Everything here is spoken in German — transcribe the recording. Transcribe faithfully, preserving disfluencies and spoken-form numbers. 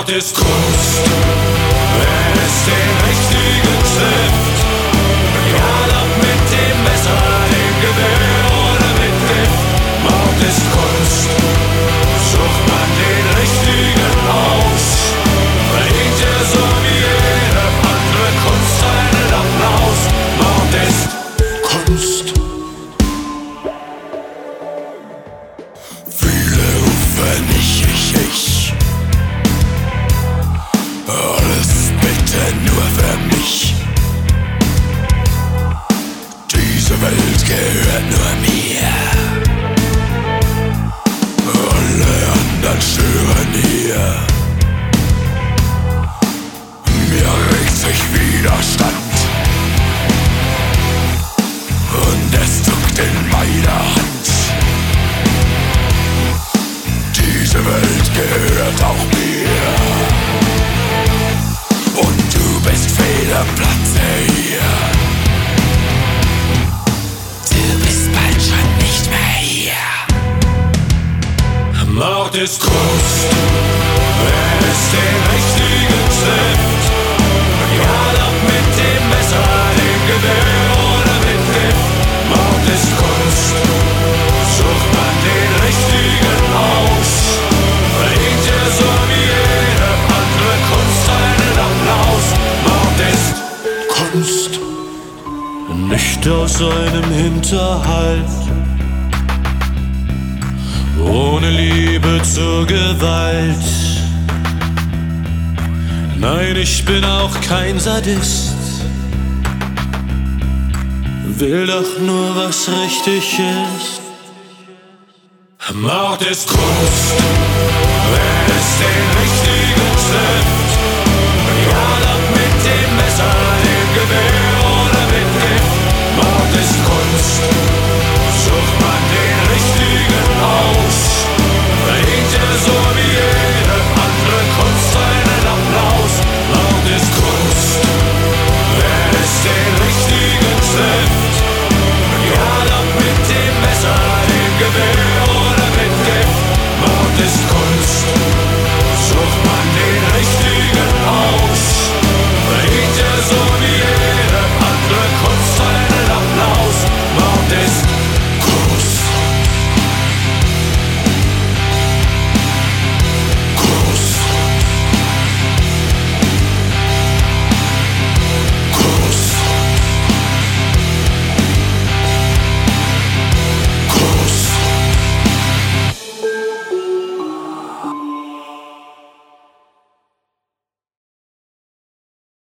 Mord ist Kunst, wenn es den Richtigen trifft. Egal ob mit dem Messer, dem Gewehr oder mit Gift. Mord ist Kunst, sucht man den Richtigen aus. Verdient er so wie jede andere Kunst einen Applaus. Mord ist Kunst. Viele rufen ich, ich, ich. Alles bitte nur für mich. Diese Welt gehört nur mir. Alle anderen stören hier. Mir regt sich Widerstand und es zuckt in meiner Hand. Diese Welt gehört auch mir. Und du bist fehl am Platze hier. Du bist bald schon nicht mehr hier. Mord ist Kunst, wenn es den Richtigen trifft. Egal ob mit dem Messer, dem Gewehr oder mit Gift. Mord ist Kunst, sucht man den Richtigen aus. Verdient er so wie jede andere Kunst einen Applaus. Mord ist Kunst. Nicht aus einem Hinterhalt, ohne Liebe zur Gewalt. Nein, ich bin auch kein Sadist, will doch nur was richtig ist. Mord ist Kunst, wenn es den Richtigen trifft.